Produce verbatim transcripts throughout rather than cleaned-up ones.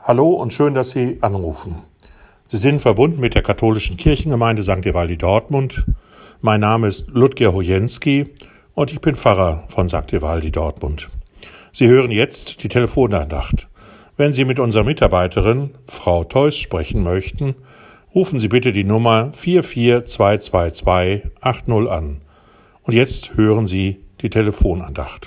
Hallo und schön, dass Sie anrufen. Sie sind verbunden mit der katholischen Kirchengemeinde Sankt Evaldi Dortmund. Mein Name ist Ludger Hojenski und ich bin Pfarrer von Sankt Evaldi Dortmund. Sie hören jetzt die Telefonandacht. Wenn Sie mit unserer Mitarbeiterin, Frau Theus, sprechen möchten, rufen Sie bitte die Nummer vier vier zwei zwei zwei acht null an. Und jetzt hören Sie die Telefonandacht.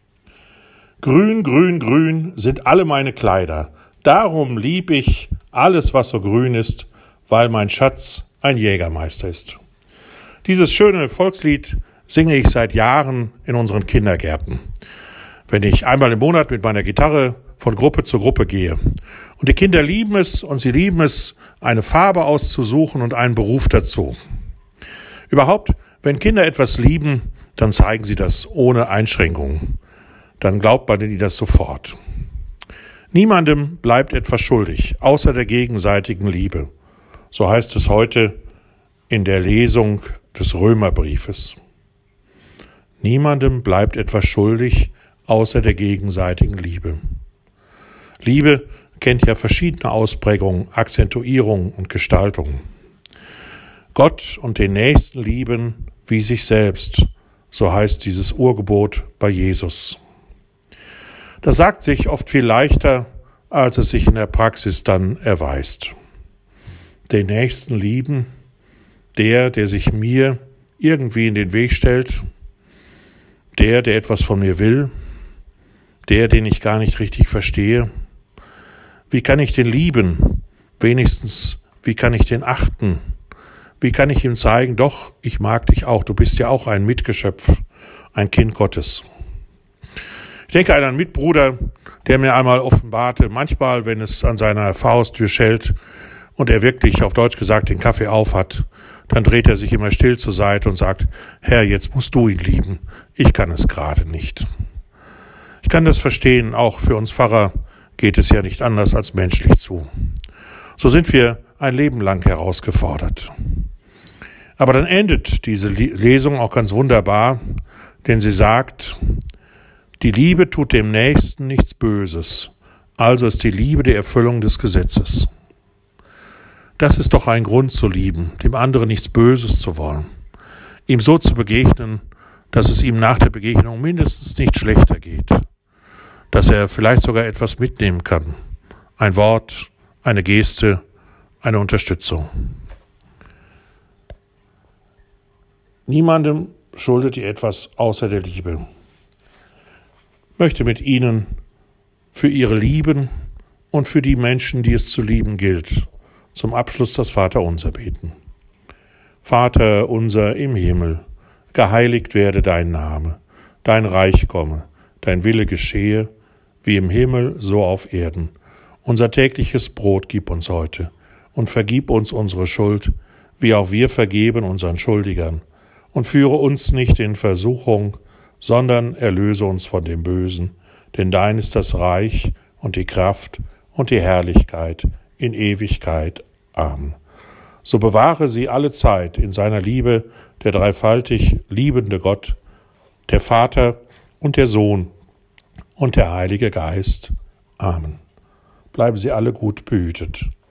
Grün, grün, grün sind alle meine Kleider. Darum lieb ich alles, was so grün ist, weil mein Schatz ein Jägermeister ist. Dieses schöne Volkslied singe ich seit Jahren in unseren Kindergärten, wenn ich einmal im Monat mit meiner Gitarre von Gruppe zu Gruppe gehe. Und die Kinder lieben es und sie lieben es, eine Farbe auszusuchen und einen Beruf dazu. Überhaupt, wenn Kinder etwas lieben, dann zeigen sie das ohne Einschränkungen. Dann glaubt man ihnen das sofort. Niemandem bleibt etwas schuldig, außer der gegenseitigen Liebe. So heißt es heute in der Lesung des Römerbriefes. Niemandem bleibt etwas schuldig, außer der gegenseitigen Liebe. Liebe kennt ja verschiedene Ausprägungen, Akzentuierungen und Gestaltungen. Gott und den Nächsten lieben wie sich selbst, so heißt dieses Urgebot bei Jesus. Das sagt sich oft viel leichter, als es sich in der Praxis dann erweist. Den Nächsten lieben, der, der sich mir irgendwie in den Weg stellt, der, der etwas von mir will, der, den ich gar nicht richtig verstehe. Wie kann ich den lieben? Wenigstens, wie kann ich den achten? Wie kann ich ihm zeigen, doch, ich mag dich auch, du bist ja auch ein Mitgeschöpf, ein Kind Gottes. Ich denke an einen Mitbruder, der mir einmal offenbarte, manchmal, wenn es an seiner Faustür schellt und er wirklich, auf Deutsch gesagt, den Kaffee auf hat, dann dreht er sich immer still zur Seite und sagt, Herr, jetzt musst du ihn lieben, ich kann es gerade nicht. Ich kann das verstehen, auch für uns Pfarrer geht es ja nicht anders als menschlich zu. So sind wir ein Leben lang herausgefordert. Aber dann endet diese Lesung auch ganz wunderbar, denn sie sagt, die Liebe tut dem Nächsten nichts Böses, also ist die Liebe die Erfüllung des Gesetzes. Das ist doch ein Grund zu lieben, dem anderen nichts Böses zu wollen, ihm so zu begegnen, dass es ihm nach der Begegnung mindestens nicht schlechter geht, dass er vielleicht sogar etwas mitnehmen kann, ein Wort, eine Geste, eine Unterstützung. Niemandem schuldet ihr etwas außer der Liebe. Ich möchte mit Ihnen für Ihre Lieben und für die Menschen, die es zu lieben gilt, zum Abschluss das Vaterunser beten. Vater unser im Himmel, geheiligt werde dein Name, dein Reich komme, dein Wille geschehe, wie im Himmel, so auf Erden. Unser tägliches Brot gib uns heute und vergib uns unsere Schuld, wie auch wir vergeben unseren Schuldigern. Und führe uns nicht in Versuchung, sondern erlöse uns von dem Bösen, denn dein ist das Reich und die Kraft und die Herrlichkeit in Ewigkeit. Amen. So bewahre sie alle Zeit in seiner Liebe der dreifaltig liebende Gott, der Vater und der Sohn und der Heilige Geist. Amen. Bleiben Sie alle gut behütet.